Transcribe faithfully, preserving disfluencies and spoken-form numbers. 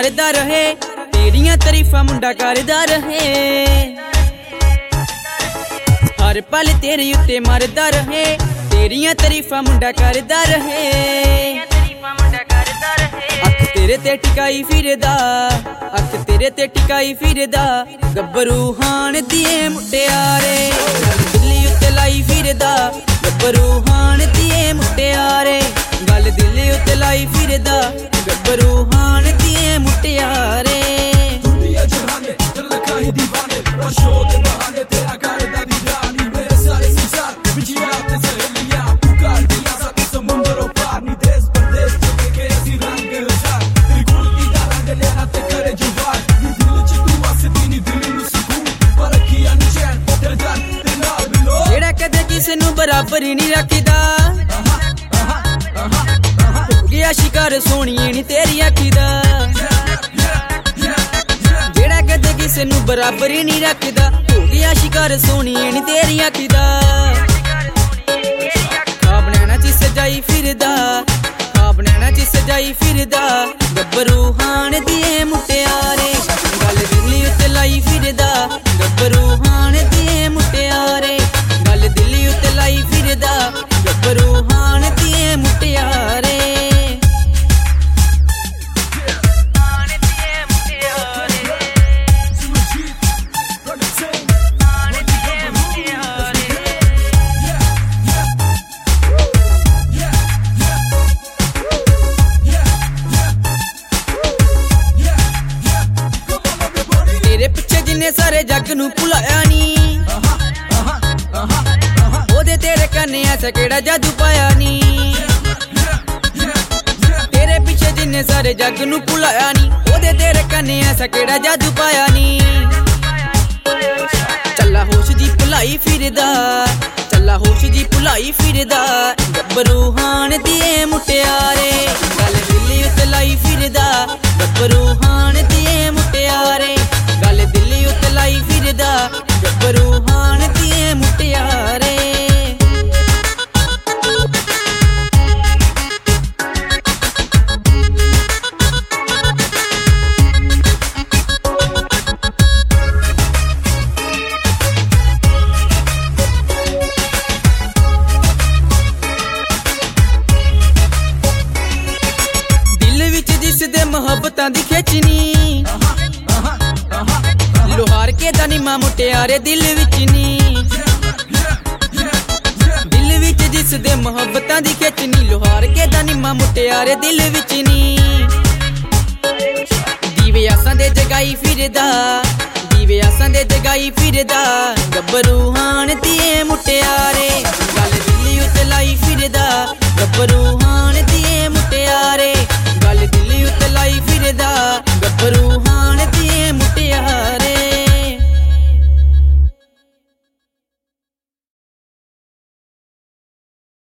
करदा रहे, तेरियां तारीफां मुंडा करदा रहे। हर पल तेरे उत्ते मरदा रहे, तेरियां तारीफां मुंडा करदा रहे। अख तेरे ते टिकाई फिरदा, अख तेरे ते टिकाई फिरदा, गब्बरू हाण दिए मुटियारे। दिल्ली उत्ते लाई फिरदा, गब्बरू हाण दिए मुटियारे। गल दिल्ली उत्ते लाई फिरदा, गब्बरू हाण दिए मुटियारे। दुनिया जहाने कर रखा है दीवाने, वर्षों के बहाने तेरा करदा दीवानी। मेरे सारे संसार बिछिया ते सहेलियां पुकार दिया सा समुंदरों पार। नी देश परदेश जो देखे ऐसी रंग हजार, तेरी कुर्ती दा रंग लेना ते करे जुवार। नी दिल च तू वसदी, नी दिल नूं सुकून पर अखियां नी चैन तेरे दर्द ते नाल मिलो। जेड़ा कदे किसे नूं बराबर ही नहीं रखदा, गया शिकार सोहणीए नी तेरी अखी दा। जेड़ा कदे किसे नूं बराबर ही नहीं रखदा, हो गया शिकार सोहणीए नी तेरी अखी दा। ख्वाब नैना च सजाई फिरदा, ख्वाब नैना च सजाई फिरदा, गब्बरू हाण दिए मुटियारे। गल दिल्ली उत्ते लाई फिरदा, गब्बरू हाण दिए मुटियारे। गल दिल्ली उत्ते लाई फिरदा, गब्बरू हाण दिए मुटियारे। तेरे पिछे जिन्ने सारे जग नूं भुलाया नी, ओदे तेरे कन्ने ऐसा केड़ा जादू पाया नी। तेरे पिछे जिन्ने सारे जग नूं भुलाया नी, ओदे तेरे कन्ने ऐसा केड़ा जादू पाया नी। चला होश जी भुलाई फिरदा, चला होश जी भुलाई फिरदा, गब्बरू हाण दिए मुटियारे। गल दिल्ली उत्ते लाई फिरदा, गब्बरू हाण दिए मुटियारे। गल दिल्ली उत्ते लाई फिरदा, गब्बरू हाण दिए मुटियारे। दे मोहब्बतां दी खिचनी, लोहार के दा निम्मा मुटियारे दिल विच नी। दिल विच जिस दे मोहब्बतां दी खिचनी, लोहार के दा निम्मा मुटियारे दिल विच नी। दीवे आसां दे जगाई फिरदा, दीवे आसां दे जगाई फिरदा, गब्बरू हाण दिए मुटियारे। गल दिल्ली उत्ते लाई फिरदा, गब्बरू हाण